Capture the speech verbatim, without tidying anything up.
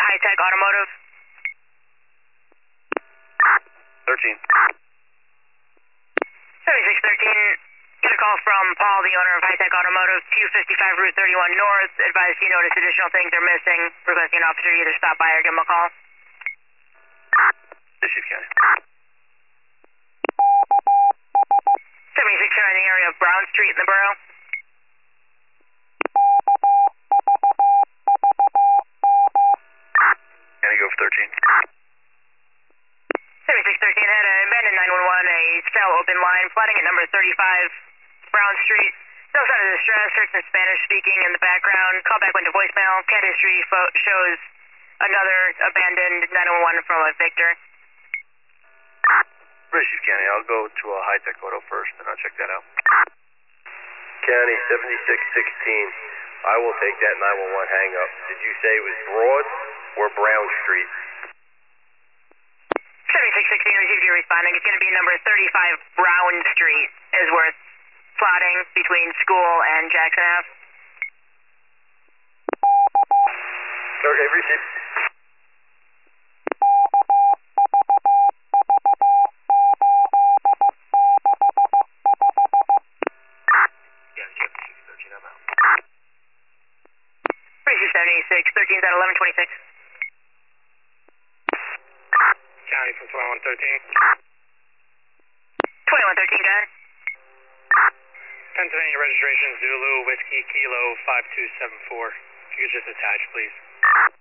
High Tech Automotive. thirteen. seventy-six thirteen, get a call from Paul, the owner of High Tech Automotive, two fifty-five Route thirty-one North. Advise you notice additional things are missing. Requesting an officer to either stop by or give him a call. Bishop County. seventy-six surrounding area of Brown Street in the borough. Can I go for thirteen? seventy-six thirteen had a abandoned nine one one, a cell open line, flooding at number thirty-five Brown Street. No sign of distress, heard some Spanish speaking in the background. Callback went to voicemail. Cat history fo- shows another abandoned nine one one from a Victor. Bishop County, I'll go to a High Tech Auto first, and I'll check that out. County, seventy-six sixteen. I will take that nine one one hang up. Did you say it was Broad or Brown Street? seventy-six sixteen received your responding. It's going to be number thirty-five Brown Street, is where it's plotting between school and Jackson Ave. Okay, receive. Receive seventy-six thirteen at eleven twenty-six. County from twenty-one thirteen. twenty-one thirteen, go ahead. Pennsylvania registration Zulu Whiskey Kilo five two seven four. If you could just attach, please.